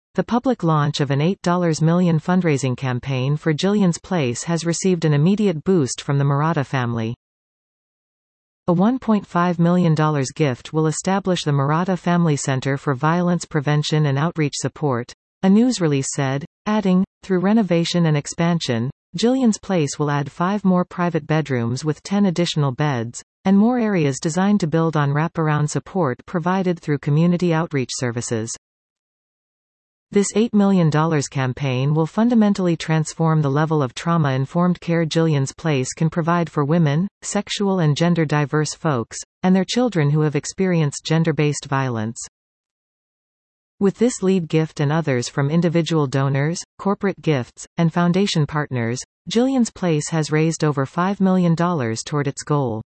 The public launch of an $8 million fundraising campaign for Jillian's Place has received an immediate boost from the Marotta family. A $1.5 million gift will establish the Marotta Family Center for Violence Prevention and Outreach Support, a news release said, adding, through renovation and expansion, Jillian's Place will add 5 more private bedrooms with 10 additional beds, and more areas designed to build on wraparound support provided through community outreach services. This $8 million campaign will fundamentally transform the level of trauma-informed care Jillian's Place can provide for women, sexual and gender-diverse folks, and their children who have experienced gender-based violence. With this lead gift and others from individual donors, corporate gifts, and foundation partners, Jillian's Place has raised over $5 million toward its goal.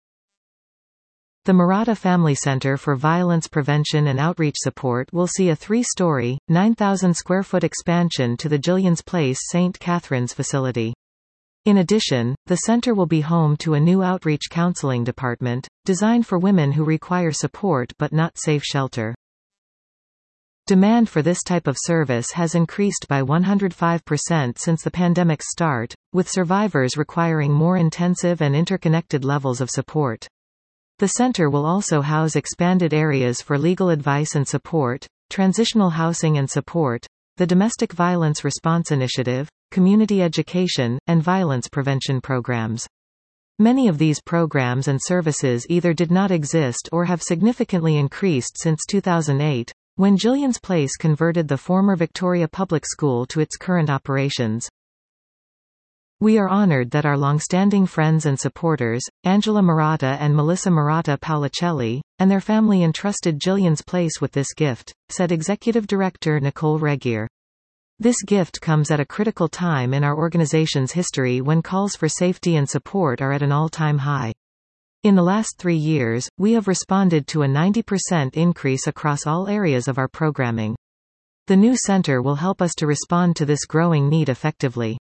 The Marotta Family Center for Violence Prevention and Outreach Support will see a 3-story, 9,000-square-foot expansion to the Jillian's Place St. Catherine's facility. In addition, the center will be home to a new outreach counseling department, designed for women who require support but not safe shelter. Demand for this type of service has increased by 105% since the pandemic's start, with survivors requiring more intensive and interconnected levels of support. The center will also house expanded areas for legal advice and support, transitional housing and support, the Domestic Violence Response Initiative, community education, and violence prevention programs. Many of these programs and services either did not exist or have significantly increased since 2008, when Jillian's Place converted the former Victoria Public School to its current operations. We are honored that our long-standing friends and supporters, Angela Marotta and Melissa Marotta Paolicelli, and their family entrusted Jillian's Place with this gift, said Executive Director Nicole Regier. This gift comes at a critical time in our organization's history when calls for safety and support are at an all-time high. In the last 3 years, we have responded to a 90% increase across all areas of our programming. The new center will help us to respond to this growing need effectively.